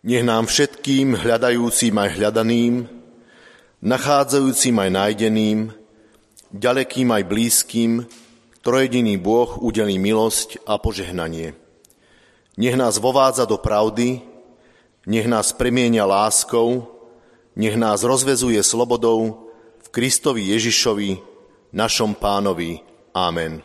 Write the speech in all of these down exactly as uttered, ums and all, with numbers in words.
Nech nám všetkým hľadajúcim aj hľadaným, nachádzajúcim aj nájdeným, ďalekým aj blízkym, trojediný Boh udelí milosť a požehnanie. Nech nás vovádza do pravdy, nech nás premieňa láskou, nech nás rozvezuje slobodou v Kristovi Ježišovi, našom Pánovi. Amen.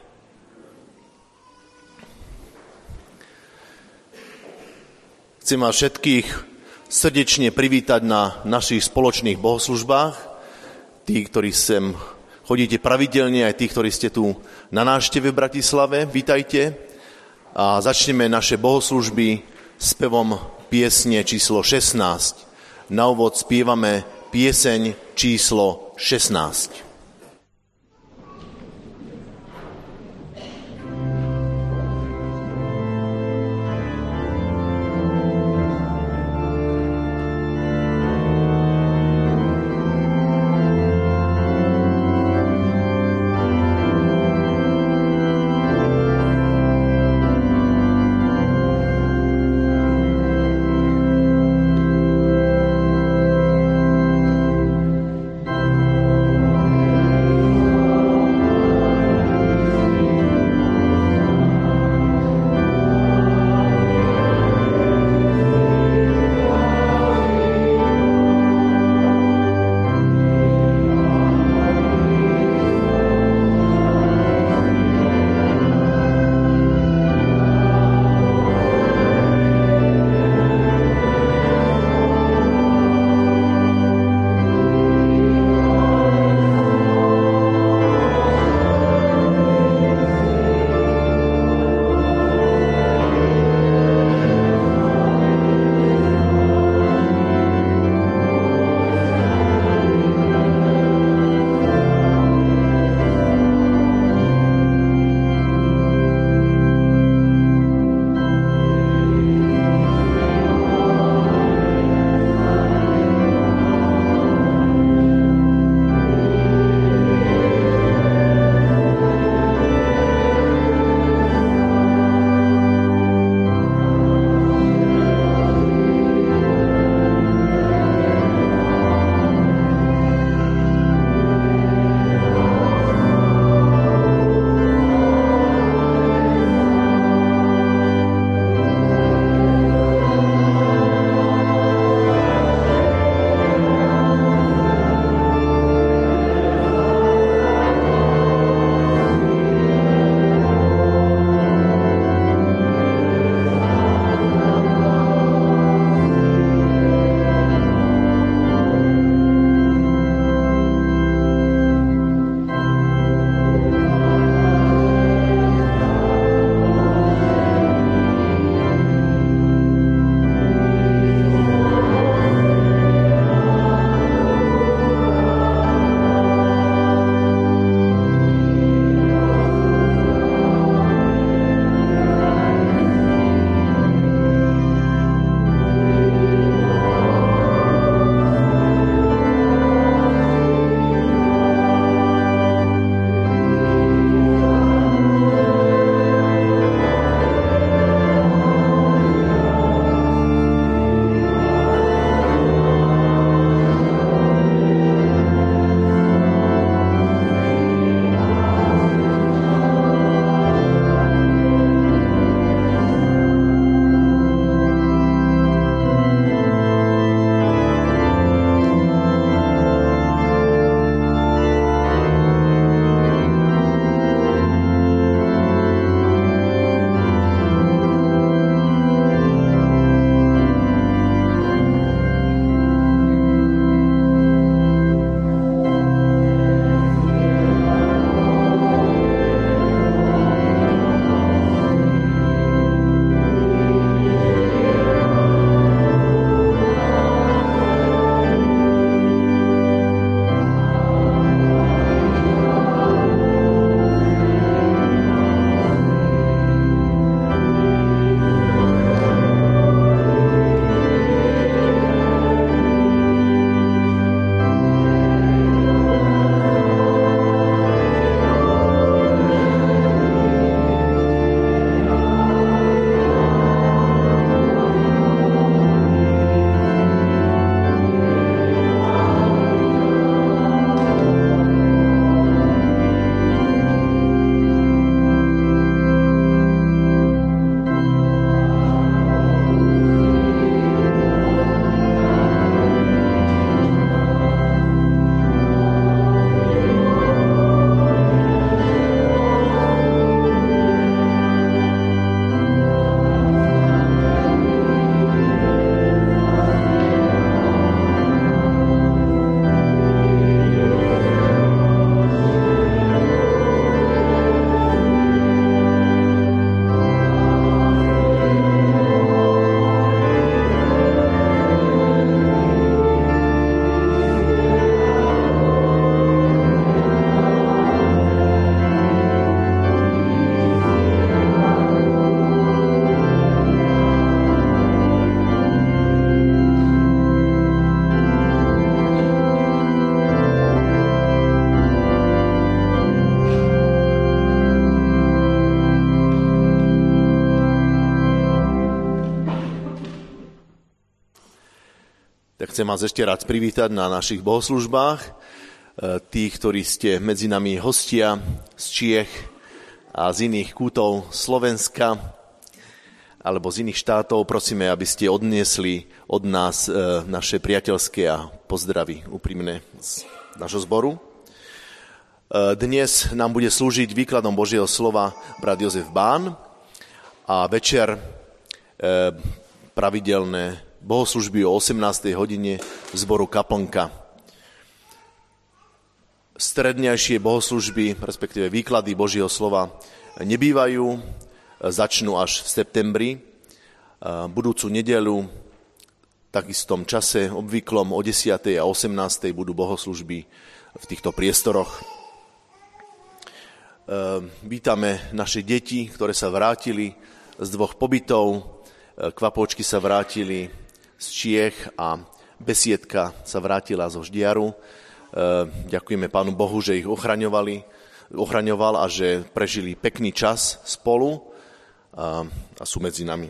Chcem vás všetkých srdečne privítať na našich spoločných bohoslužbách. Tí, ktorí sem chodíte pravidelne, aj tí, ktorí ste tu na návšteve v Bratislave, vítajte. A začneme naše bohoslužby spevom piesne číslo šestnásť. Na úvod spievame pieseň číslo šestnásť. Thank you. Tak chcem vás ešte raz privítať na našich bohoslužbách. Tí, ktorí ste medzi nami hostia z Čiech a z iných kútov Slovenska alebo z iných štátov, prosíme, aby ste odniesli od nás naše priateľské a pozdravy úprimné z nášho zboru. Dnes nám bude slúžiť výkladom Božieho slova brat Jozef Bán a večer pravidelné bohoslužby o osemnástej hodine v zboru Kaplnka. Strednejšie bohoslužby, respektíve výklady Božieho slova nebývajú, začnú až v septembri. Budúcu nedeľu, v takistom čase, obvyklom o desiatej a osemnástej budú bohoslužby v týchto priestoroch. Vítame naše deti, ktoré sa vrátili z dvoch pobytov. Kvapôčky sa vrátili z Čiech a Besiedka sa vrátila zo Ždiaru. Ďakujeme Pánu Bohu, že ich ochraňovali, ochraňoval a že prežili pekný čas spolu a, a sú medzi nami.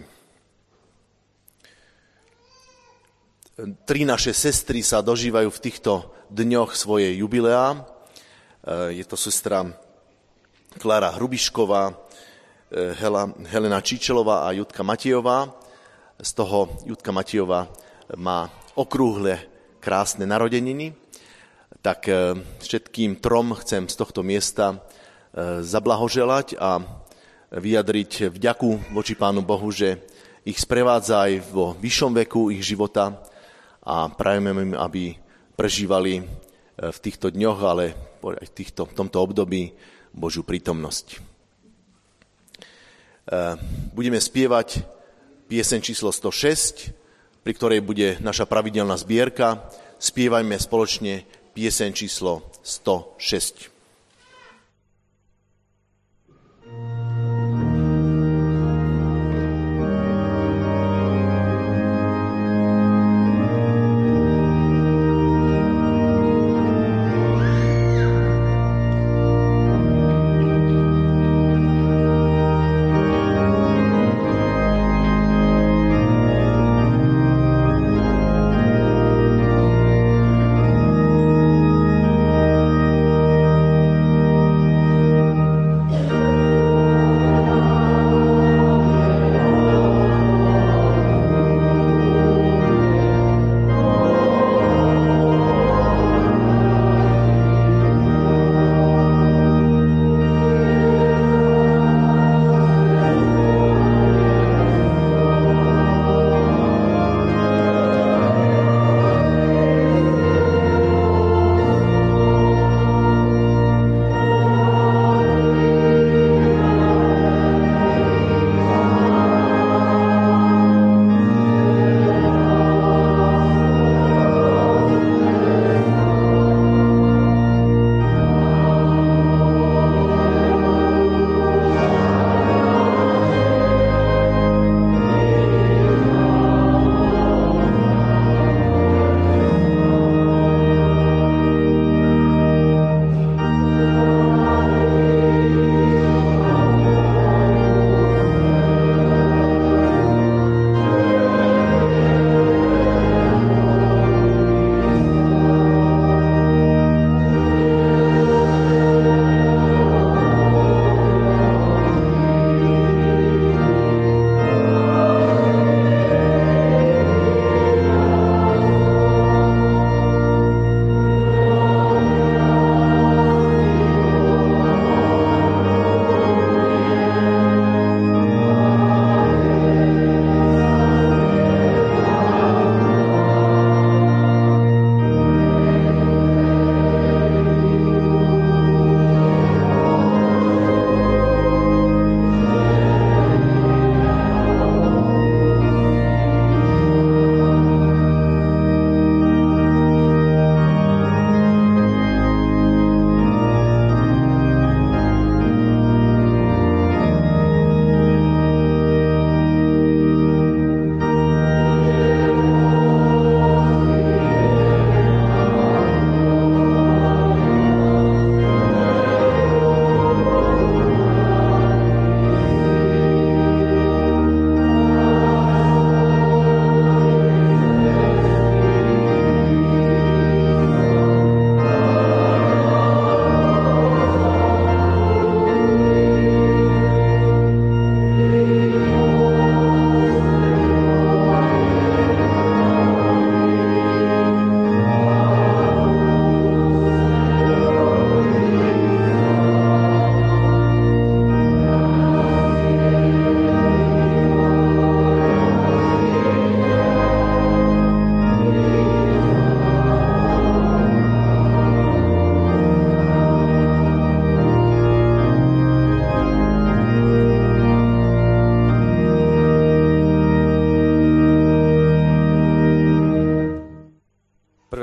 Tri naše sestry sa dožívajú v týchto dňoch svoje jubileá. Je to sestra Klára Hrubišková, Helena Číčelová a Judka Matejová. Z toho Judka Matejová má okrúhle, krásne narodeniny. Tak všetkým trom chcem z tohto miesta zablahoželať a vyjadriť vďaku voči Pánu Bohu, že ich sprevádza aj vo vyššom veku ich života a prajeme im, aby prežívali v týchto dňoch, ale aj v, týchto, v tomto období Božiu prítomnosť. Budeme spievať pieseň číslo sto šesť, pri ktorej bude naša pravidelná zbierka. Spievajme spoločne pieseň číslo sto šesť. Thank you.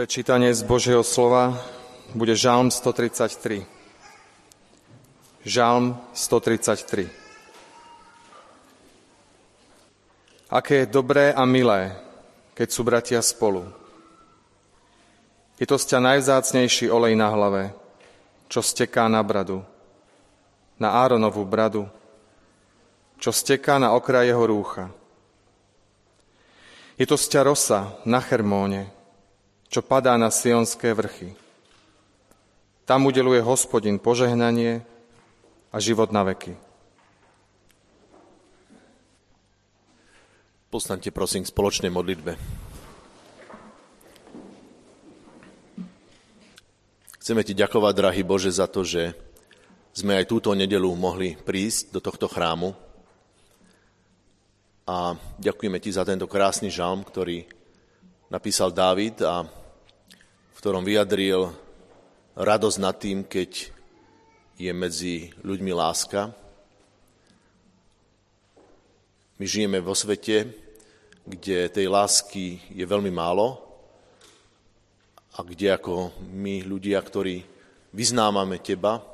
Druhé čítanie z Božieho slova bude Žalm stotridsaťtri. Žalm stotridsaťtri. Aké je dobré a milé, keď sú bratia spolu. Je to sťa najvzácnejší olej na hlave, čo steká na bradu, na Áronovú bradu, čo steká na okraj jeho rúcha. Je to sťa rosa na Hermóne, čo padá na Sionské vrchy. Tam udeluje Hospodin požehnanie a život na veky. Postaňte prosím k spoločnej modlitbe. Chceme ti ďakovať, drahý Bože, za to, že sme aj túto nedeľu mohli prísť do tohto chrámu. A ďakujeme ti za tento krásny žalm, ktorý napísal Dávid a v ktorom vyjadril radosť nad tým, keď je medzi ľuďmi láska. My žijeme vo svete, kde tej lásky je veľmi málo a kde ako my ľudia, ktorí vyznávame teba,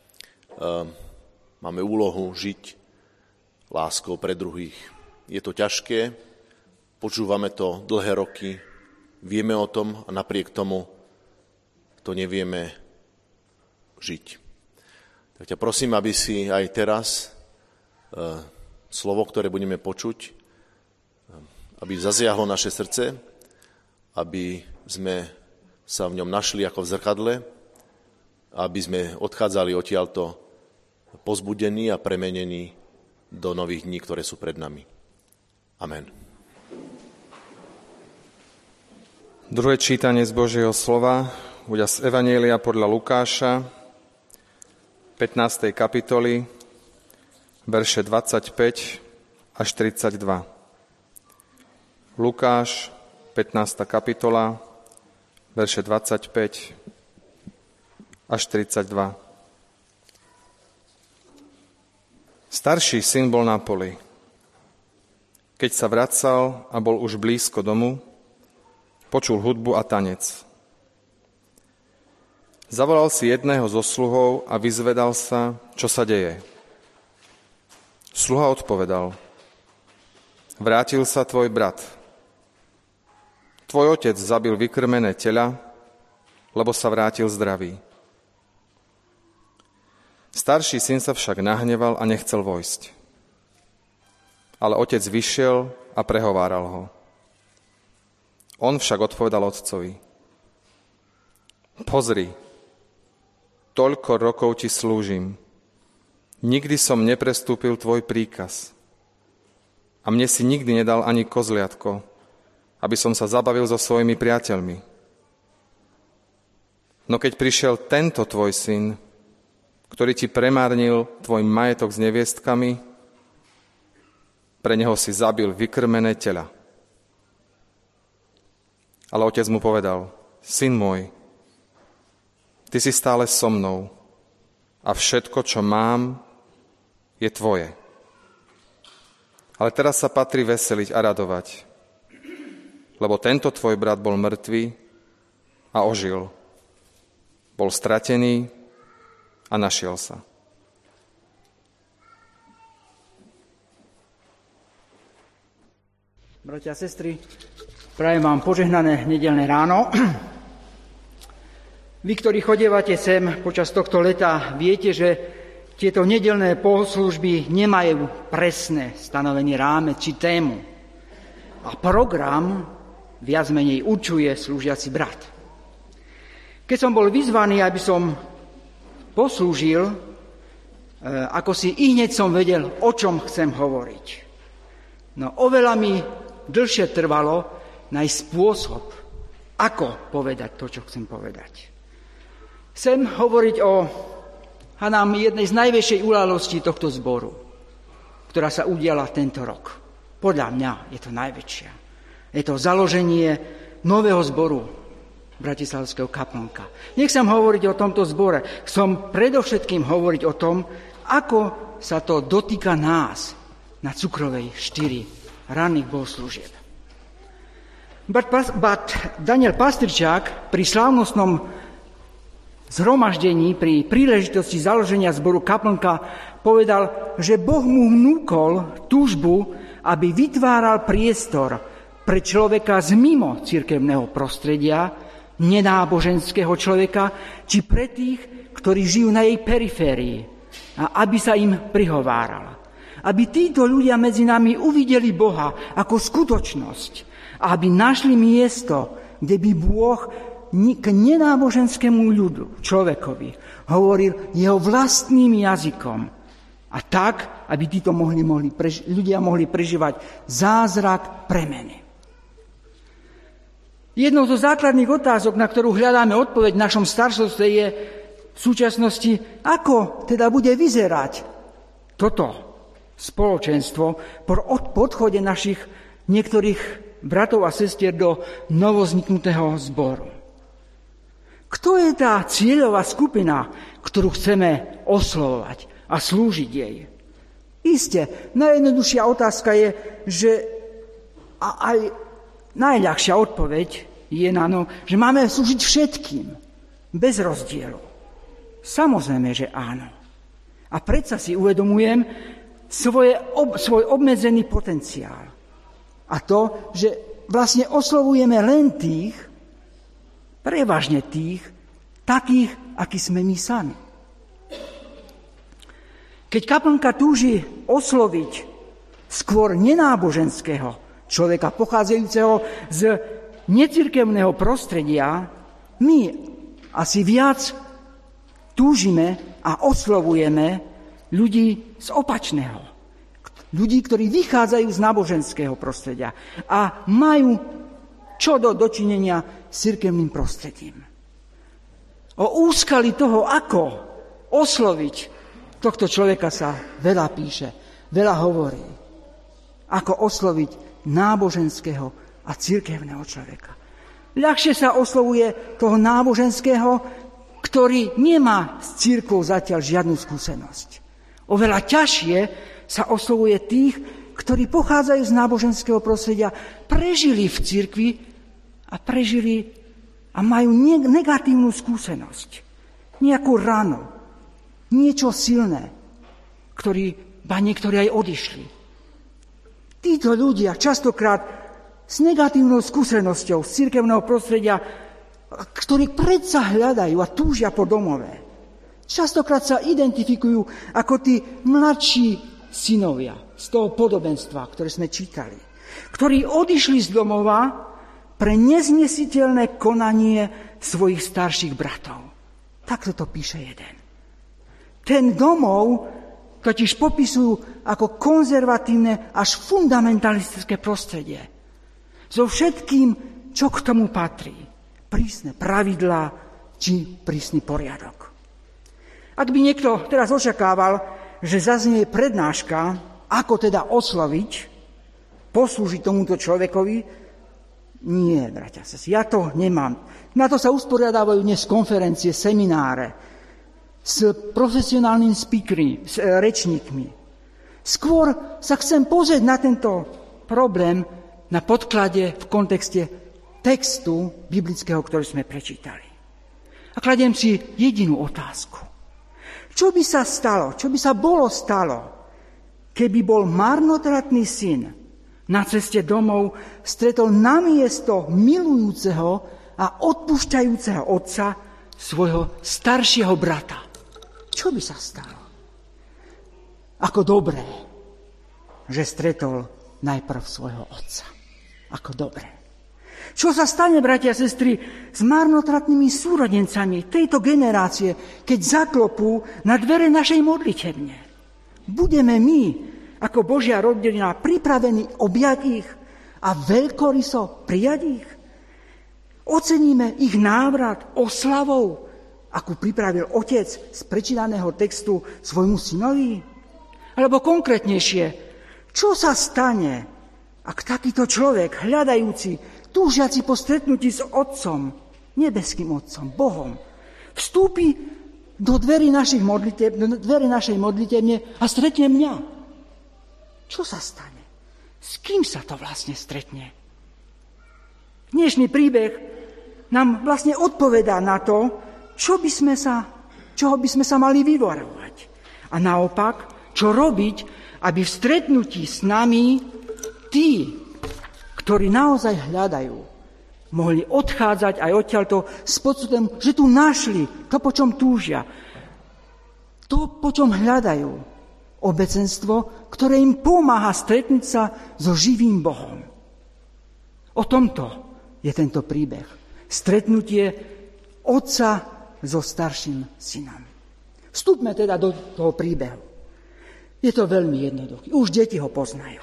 máme úlohu žiť láskou pre druhých. Je to ťažké, počúvame to dlhé roky, vieme o tom a napriek tomu to nevieme žiť. Tak ťa prosím, aby si aj teraz e, slovo, ktoré budeme počuť, e, aby zasiahlo naše srdce, aby sme sa v ňom našli ako v zrkadle, aby sme odchádzali odtiaľto pozbudení a premenení do nových dní, ktoré sú pred nami. Amen. Druhé čítanie z Božieho slova bude z Evanjelia podľa Lukáša, pätnástej kapitoly, verše dvadsaťpäť až tridsaťdva. Lukáš, pätnásta kapitola, verše dvadsaťpäť až tridsaťdva. Starší syn bol na poli. Keď sa vracal a bol už blízko domu, počul hudbu a tanec. Zavolal si jedného zo sluhov a vyzvedal sa, čo sa deje. Sluha odpovedal: Vrátil sa tvoj brat. Tvoj otec zabil vykrmené tela, lebo sa vrátil zdravý. Starší syn sa však nahneval a nechcel vojsť. Ale otec vyšiel a prehováral ho. On však odpovedal otcovi: Pozri, toľko rokov ti slúžim. Nikdy som neprestúpil tvoj príkaz. A mne si nikdy nedal ani kozliatko, aby som sa zabavil so svojimi priateľmi. No keď prišiel tento tvoj syn, ktorý ti premárnil tvoj majetok s neviestkami, pre neho si zabil vykrmené tela. Ale otec mu povedal: Syn môj, ty si stále so mnou a všetko, čo mám, je tvoje. Ale teraz sa patrí veseliť a radovať, lebo tento tvoj brat bol mŕtvý a ožil. Bol stratený a našiel sa. Bratia a sestry, prajem vám požehnané nedeľné ráno. Vy, ktorí chodievate sem počas tohto leta, viete, že tieto nedeľné bohoslúžby nemajú presné stanovený rámec či tému. A program viac menej určuje slúžiaci brat. Keď som bol vyzvaný, aby som poslúžil, ako si ihneď som vedel, o čom chcem hovoriť. No oveľa mi dlhšie trvalo nájsť spôsob, ako povedať to, čo chcem povedať. Chcem hovoriť o, hádam, jednej z najväčšej udalostí tohto zboru, ktorá sa udiala tento rok. Podľa mňa je to najväčšia. Je to založenie nového zboru Bratislavského kaplnka. Nechcem hovoriť o tomto zbore. Chcem predovšetkým hovoriť o tom, ako sa to dotýka nás na Cukrovej štyri ranných bohoslúžieb. But Daniel Pastrčák pri slávnostnom zhromaždení, pri príležitosti založenia zboru Kaplnka povedal, že Boh mu vnúkol túžbu, aby vytváral priestor pre človeka z mimo cirkevného prostredia, nenáboženského človeka, či pre tých, ktorí žijú na jej periférii, a aby sa im prihováral. Aby títo ľudia medzi nami uvideli Boha ako skutočnosť, a aby našli miesto, kde by Boh k nenáboženskému ľudu, človekovi, hovoril jeho vlastným jazykom. A tak, aby títo mohli, mohli preži- ľudia mohli prežívať zázrak premeny. Jednou zo základných otázok, na ktorú hľadáme odpoveď v našom staršovstve, je v súčasnosti, ako teda bude vyzerať toto spoločenstvo po odchode našich niektorých bratov a sestier do novozniknutého zboru. Kto je tá cieľová skupina, ktorú chceme oslovovať a slúžiť jej? Isté, najjednoduchšia otázka je, že a aj najľahšia odpoveď je na no, že máme slúžiť všetkým, bez rozdielu. Samozrejme, že áno. A predsa si uvedomujem svoje, ob, svoj obmedzený potenciál. A to, že vlastne oslovujeme len tých, prevažne tých, takých, akí sme my sami. Keď Kaplnka túži osloviť skôr nenáboženského človeka, pochádzajúceho z necirkevného prostredia, my asi viac túžime a oslovujeme ľudí z opačného. Ľudí, ktorí vychádzajú z náboženského prostredia a majú čo do dočinenia s cirkevným prostredím. O úskali toho, ako osloviť tohto človeka, sa veľa píše, veľa hovorí. Ako osloviť náboženského a cirkevného človeka. Ľahšie sa oslovuje toho náboženského, ktorý nemá s cirkvou zatiaľ žiadnu skúsenosť. Oveľa ťažšie sa oslovuje tých, ktorí pochádzajú z náboženského prostredia, prežili v cirkvi a prežili a majú negatívnu skúsenosť. Nejakú ranu, niečo silné, ktorí, ba niektorí aj odišli. Títo ľudia častokrát s negatívnou skúsenosťou z cirkevného prostredia, ktorí predsa hľadajú a túžia po domove, častokrát sa identifikujú ako tí mladší synovia z toho podobenstva, ktoré sme čítali, ktorí odišli z domova pre neznesiteľné konanie svojich starších bratov. Takto to píše jeden. Ten domov totiž popisujú ako konzervatívne až fundamentalistické prostredie. So všetkým, čo k tomu patrí. Prísne pravidlá či prísny poriadok. Ak by niekto teraz očakával, že zaznie prednáška, ako teda osloviť, poslúžiť tomuto človekovi, nie, bratia, ja to nemám. Na to sa usporiadávajú dnes konferencie, semináre s profesionálnymi speakermi, s rečníkmi. Skôr sa chcem pozrieť na tento problém na podklade v kontexte textu biblického, ktorý sme prečítali. A kladiem si jedinú otázku. Čo by sa stalo, čo by sa bolo stalo, keby bol marnotratný syn na ceste domov stretol namiesto milujúceho a odpúšťajúceho otca svojho staršieho brata? Čo by sa stalo? Ako dobré, že stretol najprv svojho otca. Ako dobré. Čo sa stane, bratia a sestry, s marnotratnými súrodencami tejto generácie, keď zaklopú na dvere našej modlitebne? Budeme my, ako Božia rodina, pripravení objať ich a veľkoryso prijať ich? Oceníme ich návrat oslavou, akú pripravil otec z prečítaného textu svojmu synovi? Alebo konkrétnejšie, čo sa stane, ak takýto človek, hľadajúci, túžiaci po stretnutí s Otcom, nebeským Otcom, Bohom, vstúpi do dverí našich modlitev, do dverí našej modlitevne a stretne mňa? Čo sa stane? S kým sa to vlastne stretne? Dnešný príbeh nám vlastne odpovedá na to, čo by sme sa, čoho by sme sa mali vyvarovať. A naopak, čo robiť, aby v stretnutí s nami tí, ktorí naozaj hľadajú, mohli odchádzať aj odtiaľto s pocitom, že tu našli to, po čom túžia. To, po čom hľadajú. Obecenstvo, ktoré im pomáha stretnúť sa so živým Bohom. O tomto je tento príbeh. Stretnutie otca so starším synom. Vstúpme teda do toho príbehu. Je to veľmi jednoduché. Už deti ho poznajú.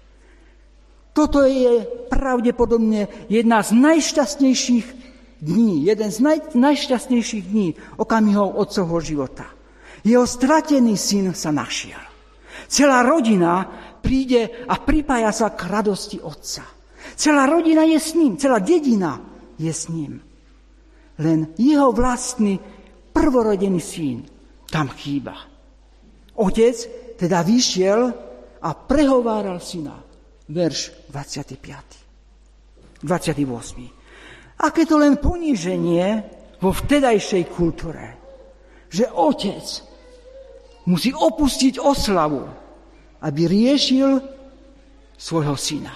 Toto je pravdepodobne jedna z najšťastnejších dní, jeden z naj, najšťastnejších dní okamihov otcovho života. Jeho stratený syn sa našiel. Celá rodina príde a pripája sa k radosti otca. Celá rodina je s ním, celá dedina je s ním. Len jeho vlastný prvorodený syn tam chýba. Otec teda vyšiel a prehováral syna. Verš dvadsiaty piaty dvadsiaty ôsmy Aké to len poníženie vo vtedajšej kultúre, že otec musí opustiť oslavu, aby riešil svojho syna.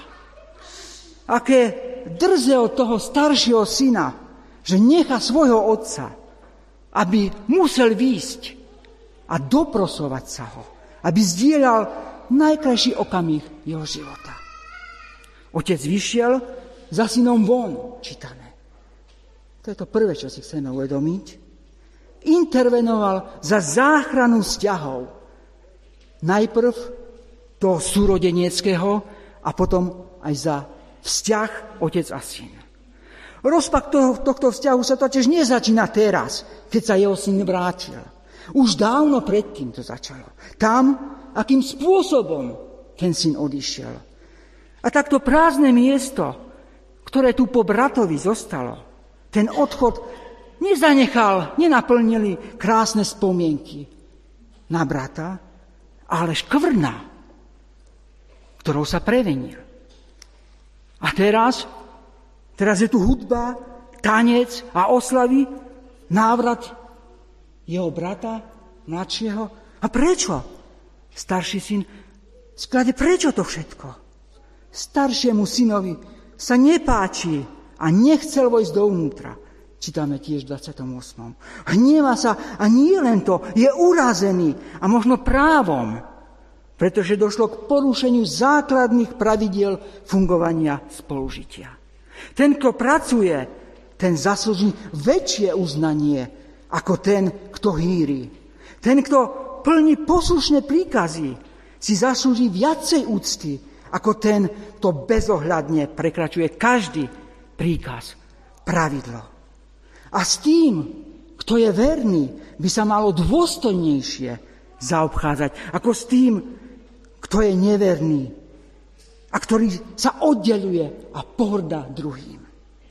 Aké drze od toho staršieho syna, že nechá svojho otca, aby musel výjsť a doprosovať sa ho, aby zdieľal najkrajší okamih jeho života. Otec vyšiel za synom von, čítame. To je to prvé, čo si chceme uvedomiť. Intervenoval za záchranu vzťahov. Najprv toho súrodeneckého a potom aj za vzťah otec a syn. Rozpad toho, tohto vzťahu sa totiž nezačína teraz, keď sa jeho syn vrátil. Už dávno predtým to začalo. Tam, akým spôsobom ten syn odišiel. A takto prázdne miesto, ktoré tu po bratovi zostalo, ten odchod nezanechal, nenaplnili krásne spomienky na brata, ale škvrna, ktorou sa prevenil. A teraz, teraz je tu hudba, tanec a oslavy, návrat jeho brata, mladšieho. A prečo? Starší syn sklade, prečo to všetko? Staršiemu synovi sa nepáči a nechcel vojsť dovnútra. Čítame tiež v dvadsiatom ôsmom Hnieva sa a nie len to, je urazený a možno právom, pretože došlo k porušeniu základných pravidiel fungovania spolužitia. Ten, kto pracuje, ten zaslúži väčšie uznanie ako ten, kto hýri. Ten, kto plní poslušné príkazy, si zaslúži viacej úcty ako ten, kto bezohľadne prekračuje každý príkaz, pravidlo. A s tým, kto je verný, by sa malo dôstojnejšie zaobchádzať, ako s tým, kto je neverný a ktorý sa oddeluje a pohŕda druhým.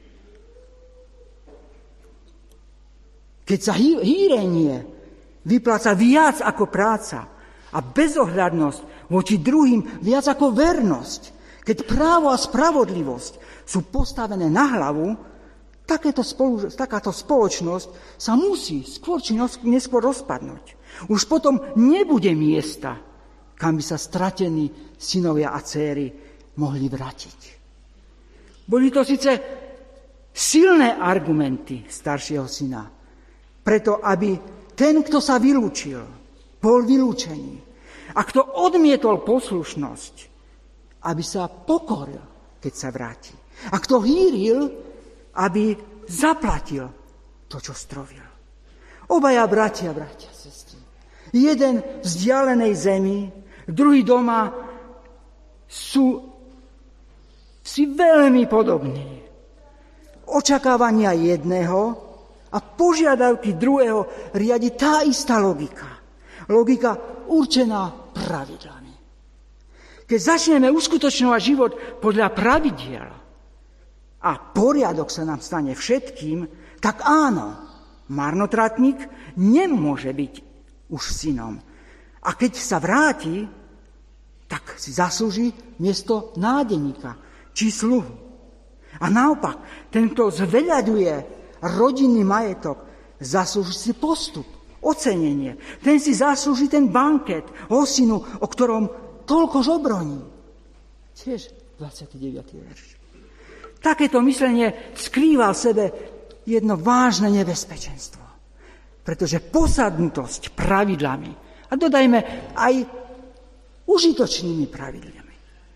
Keď sa hýrenie vypláca viac ako práca a bezohľadnosť voči druhým viac ako vernosť, keď právo a spravodlivosť sú postavené na hlavu, takéto spolu, takáto spoločnosť sa musí skôr či neskôr rozpadnúť. Už potom nebude miesta, kam by sa stratení synovia a dcéry mohli vrátiť. Boli to síce silné argumenty staršieho syna, preto aby ten, kto sa vylúčil, bol vylúčený. A kto odmietol poslušnosť, aby sa pokoril, keď sa vráti. A kto hýril, aby zaplatil to, čo strovil. Obaja bratia, bratia, sestry. Jeden v vzdialenej zemi, druhý doma sú si veľmi podobní. Očakávania jedného a požiadavky druhého riadi tá istá logika. Logika určená pravidlami. Keď začneme uskutočňovať život podľa pravidiel a poriadok sa nám stane všetkým, tak áno, marnotratník nemôže byť už synom. A keď sa vráti, tak si zaslúži miesto nádeníka či sluhu. A naopak, ten, kto zveľaďuje rodinný majetok, zaslúži si postup, ocenenie. Ten si zaslúži ten banket, hostinu, o ktorom toľko žobroní. Tiež dvadsiaty deviaty verš. Takéto myslenie skrýva v sebe jedno vážne nebezpečenstvo. Pretože posadnutosť pravidlami, a dodajme aj užitočnými pravidlami,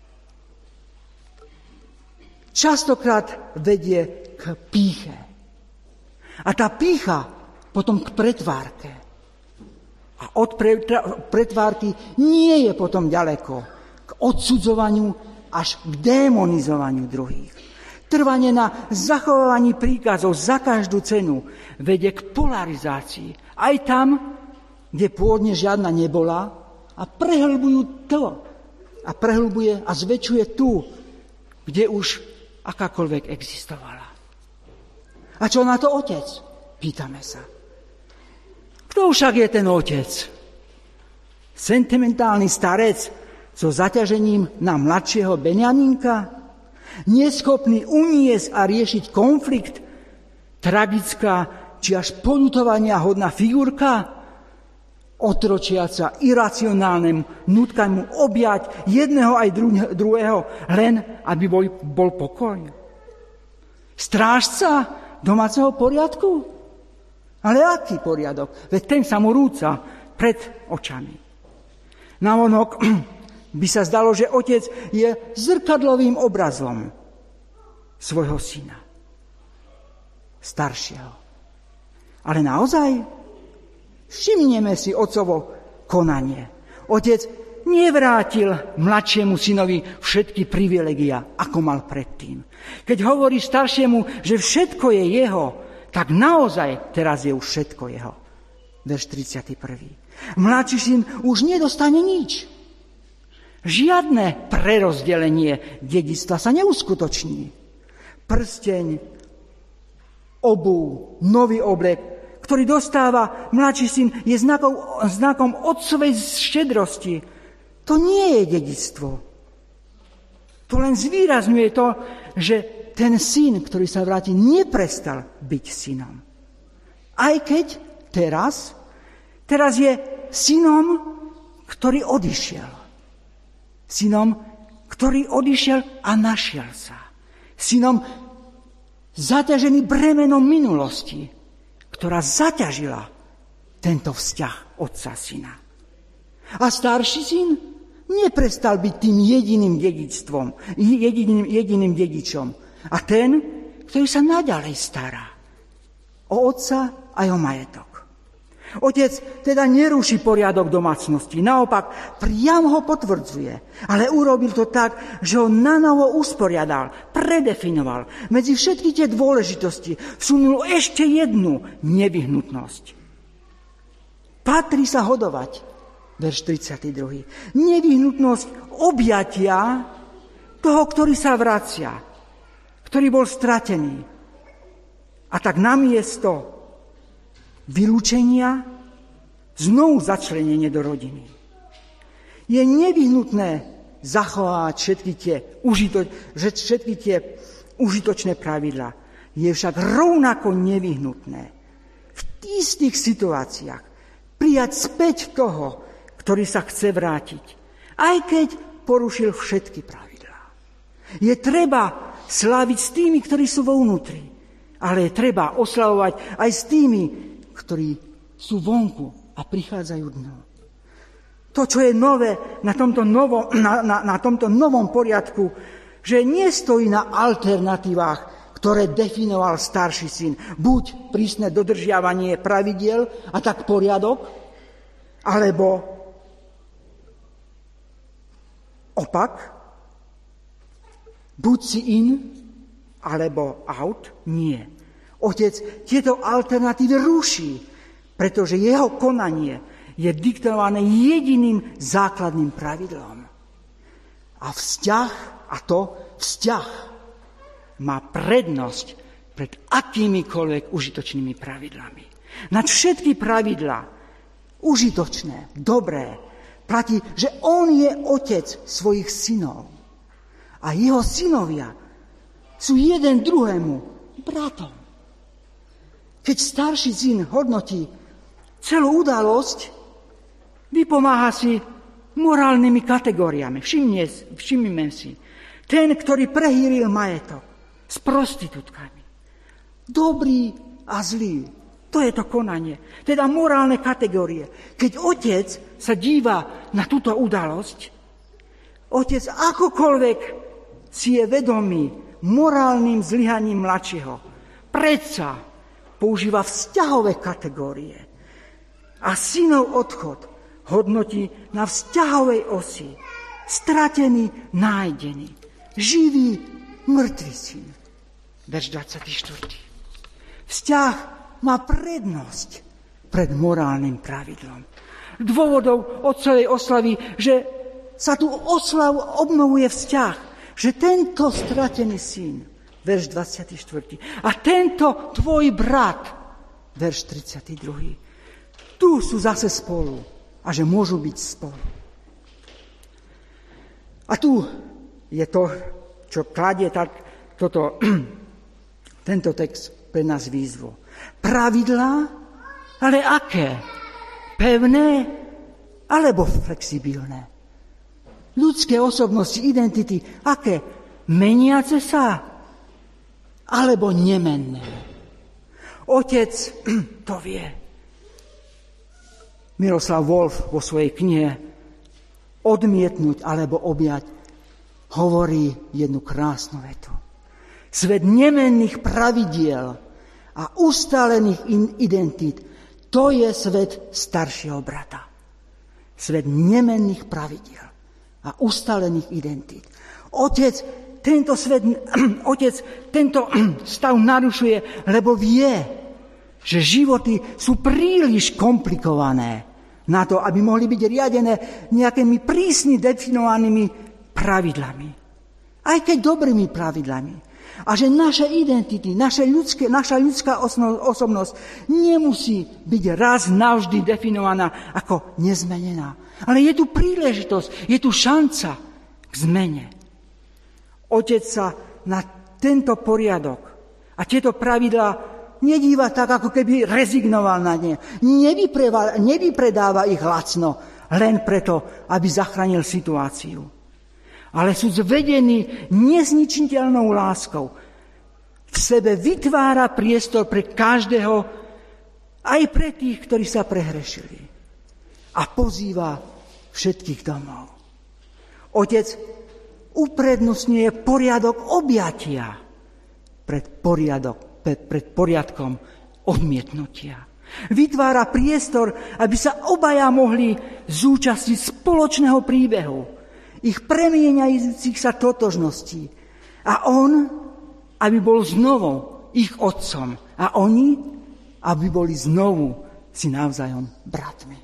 častokrát vedie k pýche. A tá pýcha potom k pretvárke. A od pretvárky nie je potom ďaleko k odsudzovaniu až k démonizovaniu druhých. Trvanie na zachovávaní príkazov za každú cenu vedie k polarizácii. Aj tam, kde pôvodne žiadna nebola, a prehlbujú to. A prehlbuje a zväčšuje tu, kde už akákoľvek existovala. A čo na to otec? Pýtame sa. Kto však je ten otec? Sentimentálny starec so zaťažením na mladšieho Benjamínka? Neschopný uniesť a riešiť konflikt? Tragická či až poľutovania hodná figurka? Otročiaca iracionálnemu nutkaniu objať jedného aj druhého, len aby bol, bol pokoj? Strážca domáceho poriadku? Ale aký poriadok? Veď ten sa mu rúca pred očami. Navonok by sa zdalo, že otec je zrkadlovým obrazom svojho syna, staršieho. Ale naozaj? Všimneme si otcovo konanie. Otec nevrátil mladšiemu synovi všetky privilegia, ako mal predtým. Keď hovorí staršiemu, že všetko je jeho, tak naozaj teraz je už všetko jeho. Verš tridsiaty prvý. Mladší syn už nedostane nič. Žiadne prerozdelenie dedičstva sa neuskutoční. Prsteň, obuv, nový oblek, ktorý dostáva mladší syn, je znakom, znakom otcovej štedrosti. To nie je dedičstvo. To len zvýrazňuje to, že ten syn, ktorý sa vráti, neprestal byť synom. Aj keď teraz, teraz je synom, ktorý odišiel. Synom, ktorý odišiel a našiel sa. Synom zaťažený bremenom minulosti, ktorá zaťažila tento vzťah otca-syna. A starší syn neprestal byť tým jediným dedičstvom, jediným, jediným dedičom. A ten, ktorý sa naďalej stará o otca aj o majetok. Otec teda neruší poriadok domácnosti, naopak priam ho potvrdzuje, ale urobil to tak, že ho nanovo usporiadal, predefinoval. Medzi všetky tie dôležitosti vsunul ešte jednu nevyhnutnosť. Patrí sa hodovať, verš tridsiaty druhý. Nevyhnutnosť objatia toho, ktorý sa vracia, ktorý bol stratený. A tak namiesto vylúčenia, znovu začlenenie do rodiny. Je nevyhnutné zachovávať všetky tie, užito, všetky tie užitočné pravidlá. Je však rovnako nevyhnutné v istých situáciách prijať späť toho, ktorý sa chce vrátiť, aj keď porušil všetky pravidlá. Je treba sláviť s tými, ktorí sú vo vnútri, ale je treba oslavovať aj s tými, ktorí sú vonku a prichádzajú dnu. To, čo je nové na tomto novom, na, na, na tomto novom poriadku, že nestojí na alternatívach, ktoré definoval starší syn. Buď prísne dodržiavanie pravidiel a tak poriadok, alebo opak, buď si in, alebo out, nie. Otec tieto alternatívy ruší, pretože jeho konanie je diktované jediným základným pravidlom. A vzťah, a to vzťah, má prednosť pred akýmikoľvek užitočnými pravidlami. Nad všetky pravidlá, užitočné, dobré, platí, že on je otec svojich synov. A jeho synovia sú jeden druhému bratom. Keď starší syn hodnotí celú udalosť, vypomáha si morálnymi kategóriami. Všimne, všimnime si. Ten, ktorý prehýril majetok s prostitútkami. Dobrý a zlý. To je to konanie. Teda morálne kategórie. Keď otec sa díva na túto udalosť, otec akokoľvek si je vedomý morálnym zlyhaním mladšieho, predsa používa vzťahové kategórie a synov odchod hodnotí na vzťahovej osi. Stratený, nájdený, živý, mŕtvý syn. Verš dvadsiaty štvrtý. Vzťah má prednosť pred morálnym pravidlom. Dôvodov otcovej oslavy, že sa tu oslav obnovuje vzťah, že tento stratený syn, verš dvadsiaty štvrtý, a tento tvoj brat, verš tridsiaty druhý, tu sú zase spolu a že môžu byť spolu. A tu je to, čo kladie tak, toto, tento text pre nás výzvu. Pravidlá, ale aké? Pevné alebo flexibilné? Ľudské osobnosti, identity, aké? Meniace sa alebo nemenné? Otec to vie. Miroslav Wolf vo svojej knihe Odmietnúť alebo objať hovorí jednu krásnu vetu. Svet nemenných pravidiel a ustálených identít, to je svet staršieho brata. Svet nemenných pravidiel a ustálených identít. Otec tento svet, otec tento stav narušuje, lebo vie, že životy sú príliš komplikované na to, aby mohli byť riadené nejakými prísne definovanými pravidlami. Aj keď dobrými pravidlami. A že naše identity, naše ľudské, naša ľudská osobnosť nemusí byť raz navždy definovaná ako nezmenená. Ale je tu príležitosť, je tu šanca k zmene. Otec sa na tento poriadok a tieto pravidlá nedíva tak, ako keby rezignoval na ne. Nevypredáva ich lacno len preto, aby zachránil situáciu. Ale sú zvedení nezničiteľnou láskou. V sebe vytvára priestor pre každého, aj pre tých, ktorí sa prehrešili. A pozýva všetkých domov. Otec uprednostňuje poriadok objatia pred, poriadok, pred, pred poriadkom odmietnutia. Vytvára priestor, aby sa obaja mohli zúčastniť spoločného príbehu, ich premieňajúcich sa totožností. A on, aby bol znovu ich otcom. A oni, aby boli znovu si navzájom bratmi.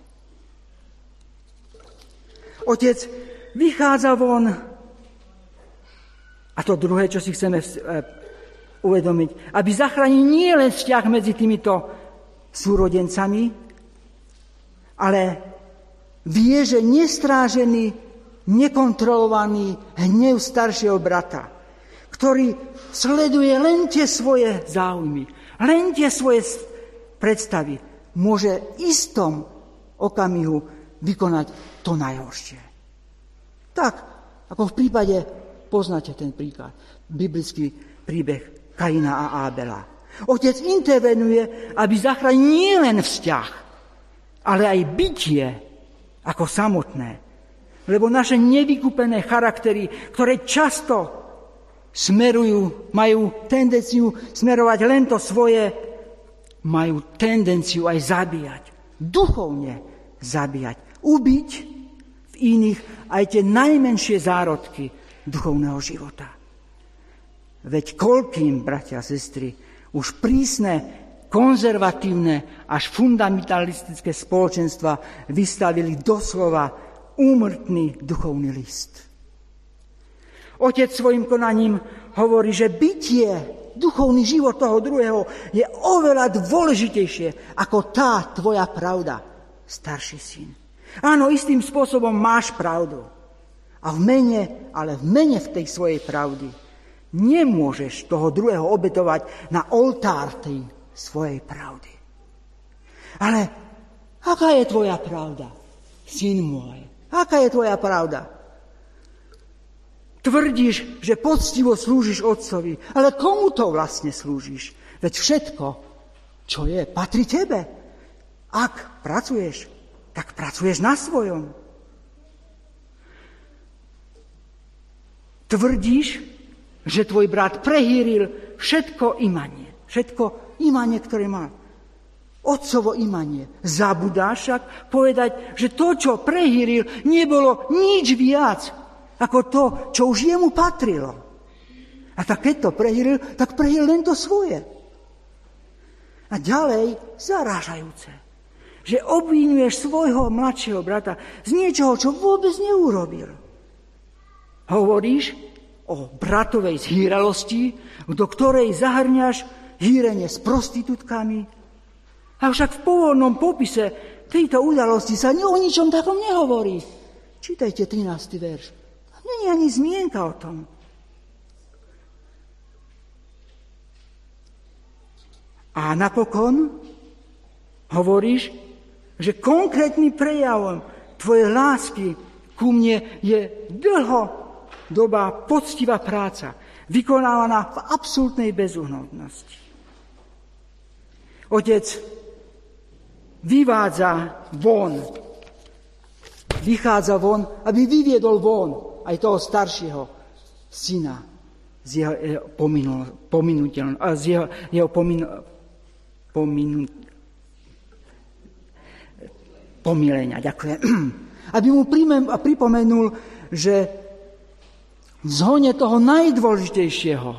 Otec vychádza von, a to druhé, čo si chceme uvedomiť, aby zachránil nie len vzťah medzi týmito súrodencami, ale vie, že nestrážený, nekontrolovaný hnev staršieho brata, ktorý sleduje len tie svoje záujmy, len tie svoje predstavy, môže istom okamihu vykonať to najhoršie. Tak, ako v prípade, poznáte ten príklad, biblický príbeh Kaina a Ábela. Otec intervenuje, aby zachránil nie len vzťah, ale aj bytie ako samotné. Lebo naše nevykúpené charaktery, ktoré často smerujú, majú tendenciu smerovať len to svoje, majú tendenciu aj zabíjať. Duchovne zabíjať. Ubiť v iných aj tie najmenšie zárodky duchovného života. Veď koľkým, bratia a sestry, už prísne, konzervatívne až fundamentalistické spoločenstva vystavili doslova úmrtný duchovný list. Otec svojim konaním hovorí, že bytie, duchovný život toho druhého je oveľa dôležitejšie ako tá tvoja pravda, starší syn. Áno, istým spôsobom máš pravdu. A v mene, ale v mene v tej svojej pravdy Nemôžeš toho druhého obetovať na oltár tej svojej pravdy. Ale aká je tvoja pravda, syn môj? Aká je tvoja pravda? Tvrdíš, že poctivo slúžiš otcovi, ale komu to vlastne slúžiš? Veď všetko, čo je, patrí tebe. Ak pracuješ, tak pracuješ na svojom. Tvrdíš, že tvoj brat prehýril všetko imanie. Všetko imanie, ktoré má. Otcovo imanie. Zabudáš však povedať, že to, čo prehýril, nebolo nič viac ako to, čo už jemu patrilo. A tak keď to prehýril, tak prehýril len to svoje. A ďalej zarážajúce, že obvinuješ svojho mladšieho brata z niečoho, čo vôbec neurobil. Hovoríš o bratovej zhýralosti, do ktorej zahrňaš hýrenie s prostitútkami. Avšak v pôvodnom popise tejto udalosti sa o ničom takom nehovorí. Čítajte trinásty verš. Nie je ani zmienka o tom. A napokon hovoríš, že konkrétnym prejavom tvojej lásky ku mne je dlhodobá poctivá práca, vykonávaná v absolútnej bezúhonnosti. Otec vyvádza von, vychádza von, aby vyviedol von aj toho staršieho syna z jeho, jeho pominuteľ, z jeho, jeho pominu, pominu, pomilenia. Ďakujem. Aby mu pripomenul, že v zhone toho najdôležitejšieho,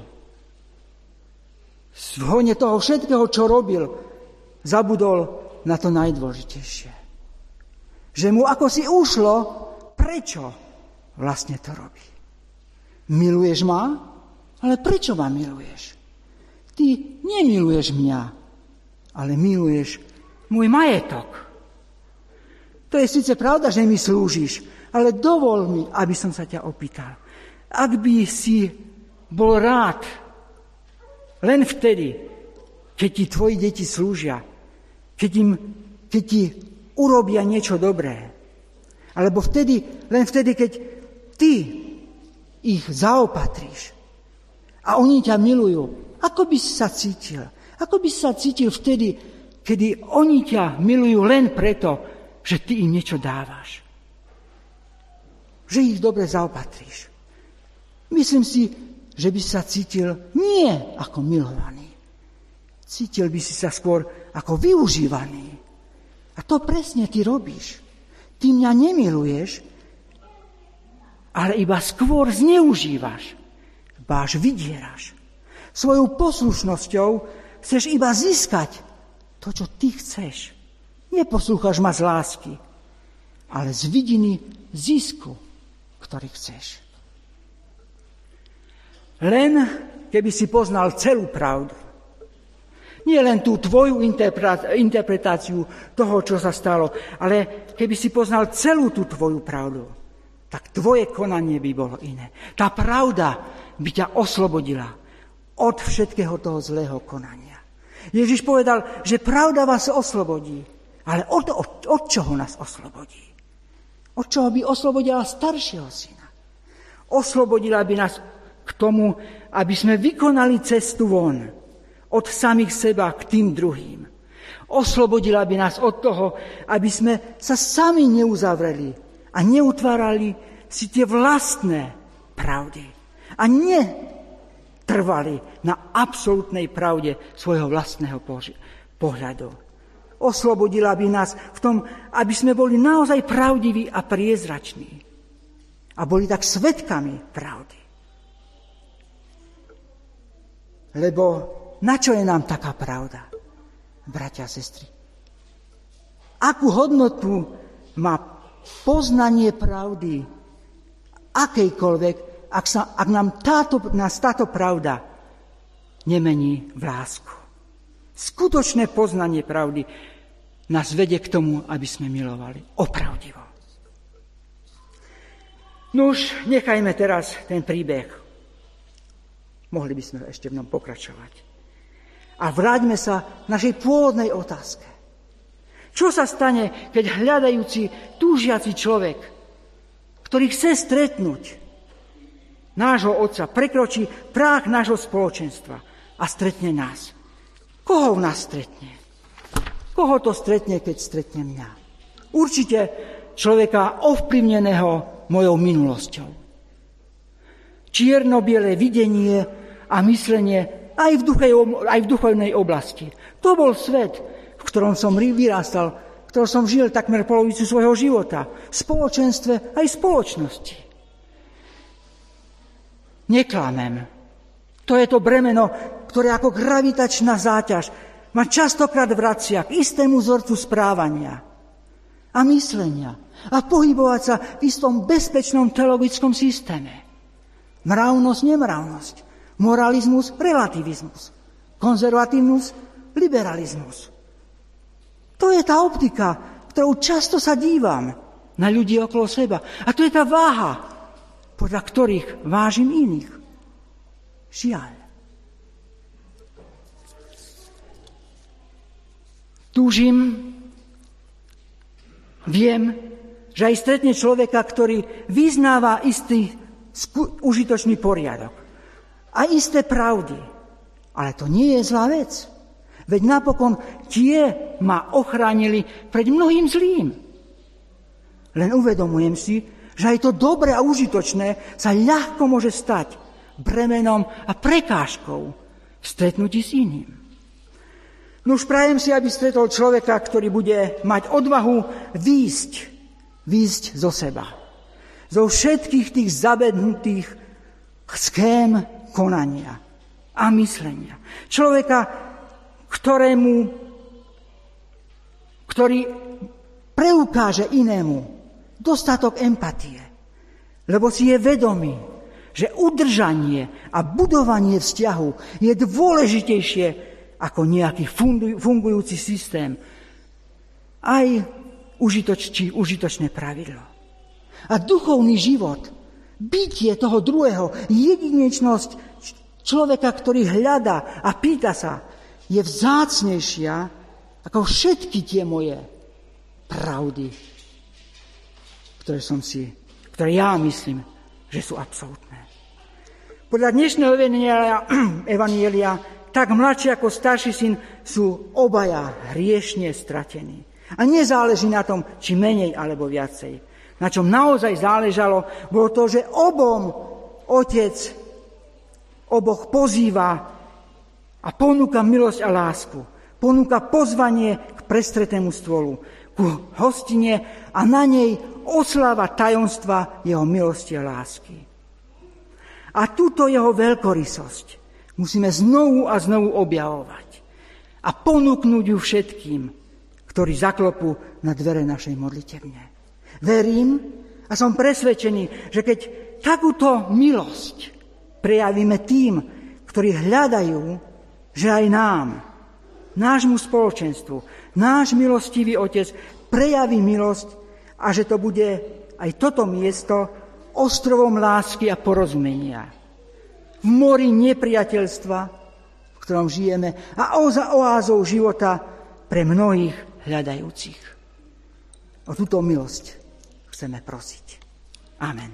v zhone toho všetkého, čo robil, zabudol na to najdôležitejšie. Že mu ako si ušlo, prečo vlastne to robí. Miluješ ma? Ale prečo ma miluješ? Ty nemiluješ mňa, ale miluješ môj majetok. To je síce pravda, že mi slúžiš, ale dovol mi, aby som sa ťa opýtal. Ak by si bol rád len vtedy, keď ti tvoji deti slúžia, keď, im, keď ti urobia niečo dobré, alebo vtedy, len vtedy, keď ty ich zaopatríš a oni ťa milujú, ako by si sa cítil? Ako by si sa cítil vtedy, kedy oni ťa milujú len preto, že ty im niečo dávaš? Že ich dobre zaopatríš. Myslím si, že by sa cítil nie ako milovaný. Cítil by si sa skôr ako využívaný. A to presne ty robíš. Ty mňa nemiluješ, ale iba skôr zneužívaš. Báš, vydieraš. Svojou poslušnosťou chceš iba získať to, čo ty chceš. Neposlúchaš ma z lásky, ale z vidiny zisku, ktorý chceš. Len keby si poznal celú pravdu, nie len tú tvoju interpretáciu toho, čo sa stalo, ale keby si poznal celú tú tvoju pravdu, tak tvoje konanie by bolo iné. Tá pravda by ťa oslobodila od všetkého toho zlého konania. Ježiš povedal, že pravda vás oslobodí, ale od, od, od čoho nás oslobodí? Od čoho by oslobodila staršieho syna? Oslobodila by nás k tomu, aby sme vykonali cestu von od samých seba k tým druhým. Oslobodila by nás od toho, aby sme sa sami neuzavreli a neutvárali si tie vlastné pravdy a netrvali na absolútnej pravde svojho vlastného pohľadu. Oslobodila by nás v tom, aby sme boli naozaj pravdiví a priezrační a boli tak svedkami pravdy. Lebo na čo je nám taká pravda, bratia a sestry? Akú hodnotu má poznanie pravdy, akejkoľvek, ak, sa, ak nám táto, nás táto pravda nemení v lásku? Skutočné poznanie pravdy nás vedie k tomu, aby sme milovali opravdivo. No už nechajme teraz ten príbeh Mohli by sme ešte v ňom pokračovať. A vráťme sa k našej pôvodnej otázke. Čo sa stane, keď hľadajúci, túžiaci človek, ktorý chce stretnúť nášho Otca, prekročí práh nášho spoločenstva a stretne nás? Koho v nás stretne? Koho to stretne, keď stretne mňa? Určite človeka ovplyvneného mojou minulosťou. Čierno-biele videnie a myslenie aj v, duche, aj v duchovnej oblasti. To bol svet, v ktorom som vyrástal, v ktorom som žil takmer polovicu svojho života. V spoločenstve aj v spoločnosti. Neklamem. To je to bremeno, ktoré ako gravitačná záťaž ma častokrát vracia k istému vzorcu správania a myslenia a pohybovať sa v istom bezpečnom teologickom systéme. Mravnosť, nemravnosť, moralizmus, relativizmus, konzervativizmus, liberalizmus. To je tá optika, ktorou často sa dívam na ľudí okolo seba. A to je tá váha, podľa ktorých vážim iných. Žiaľ. Túžim, viem, že aj stretne človeka, ktorý vyznáva istý sku- užitočný poriadok a isté pravdy. Ale to nie je zlá vec. Veď napokon tie ma ochránili pred mnohým zlým. Len uvedomujem si, že aj to dobré a užitočné sa ľahko môže stať bremenom a prekážkou v stretnutí s iným. No už prajem si, aby stretol človeka, ktorý bude mať odvahu výjsť, výjsť zo seba. Zo všetkých tých zabednutých schém konania a myslenia. Človeka, ktorému, ktorý preukáže inému dostatok empatie, lebo si je vedomý, že udržanie a budovanie vzťahu je dôležitejšie ako nejaký fungujúci systém, aj užitoč, či užitočné pravidlo. A duchovný život, bytie toho druhého, jedinečnosť človeka, ktorý hľadá a pýta sa, je vzácnejšia ako všetky tie moje pravdy, ktoré som si, ktoré ja myslím, že sú absolútne. Podľa dnešného evanjelia tak mladší ako starší syn sú obaja hriešne stratení. A nezáleží na tom, či menej alebo viacej. Na čom naozaj záležalo, bolo to, že obom otec oboch pozýva a ponúka milosť a lásku. Ponúka pozvanie k prestretému stolu, ku hostine a na nej osláva tajomstva jeho milosti a lásky. A túto jeho veľkorysosť musíme znovu a znovu objavovať a ponúknuť ju všetkým, ktorí zaklopú na dvere našej modlitebne. Verím a som presvedčený, že keď takúto milosť prejavíme tým, ktorí hľadajú, že aj nám, nášmu spoločenstvu, náš milostivý Otec prejaví milosť a že to bude aj toto miesto ostrovom lásky a porozumenia. V mori nepriateľstva, v ktorom žijeme, a oázou života pre mnohých hľadajúcich. O túto milosť chceme prosiť. Amen.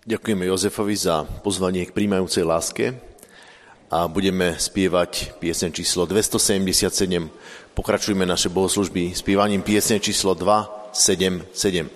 Ďakujeme Jozefovi za pozvanie k príjmajúcej láske a budeme spievať pieseň číslo dvestosedemdesiatsedem. Pokračujeme naše bohoslužby spievaním piesne číslo dvestosedemdesiatsedem.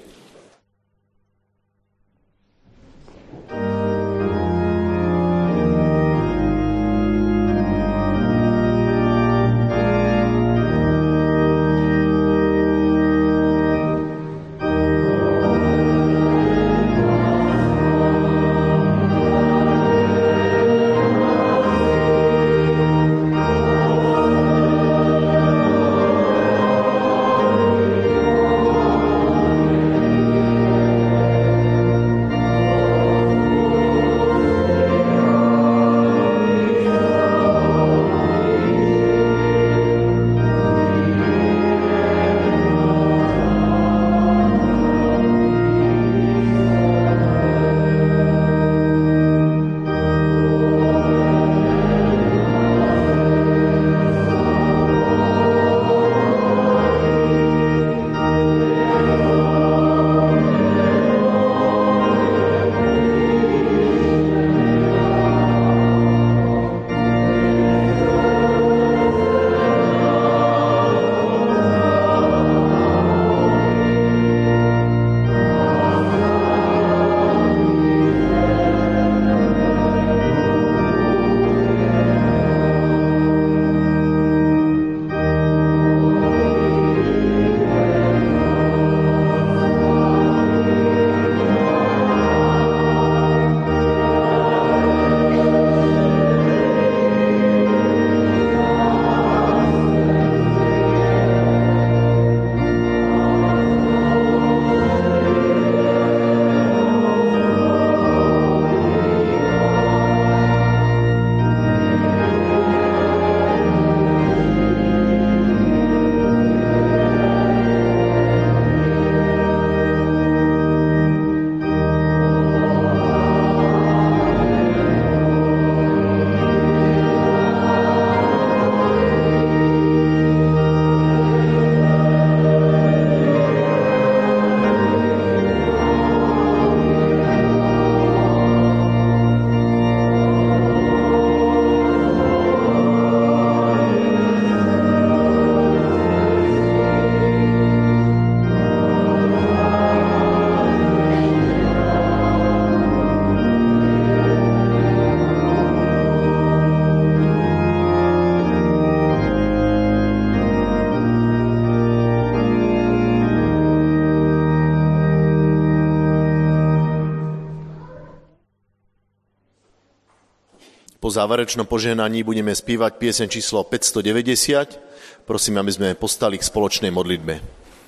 Po záverečnom požehnaní budeme spievať pieseň číslo päťstodeväťdesiat. Prosím, aby sme postali k spoločnej modlitbe.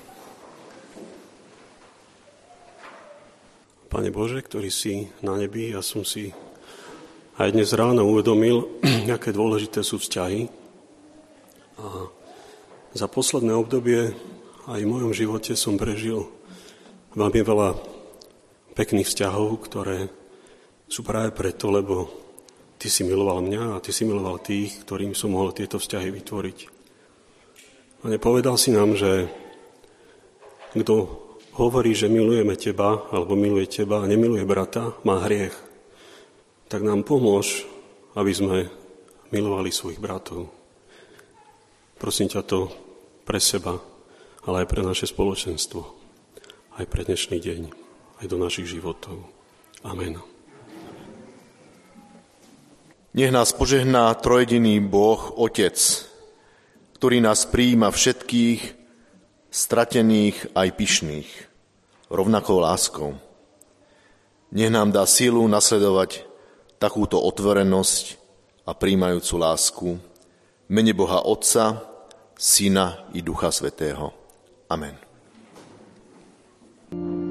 Pane Bože, ktorý si na nebi, ja som si aj dnes ráno uvedomil, aké dôležité sú vzťahy. A za posledné obdobie aj v mojom živote som prežil veľmi veľa pekných vzťahov, ktoré sú práve preto, lebo Ty si miloval mňa a Ty si miloval tých, ktorým som mohol tieto vzťahy vytvoriť. A nepovedal si nám, že kto hovorí, že milujeme Teba, alebo miluje Teba a nemiluje brata, má hriech. Tak nám pomôž, aby sme milovali svojich bratov. Prosím ťa to pre seba, ale aj pre naše spoločenstvo, aj pre dnešný deň, aj do našich životov. Amen. Nech nás požehná trojediný Boh, Otec, ktorý nás prijíma všetkých, stratených aj pyšných, rovnakou láskou. Nech nám dá sílu nasledovať takúto otvorenosť a prijímajúcu lásku v mene Boha Otca, Syna i Ducha Svätého. Amen.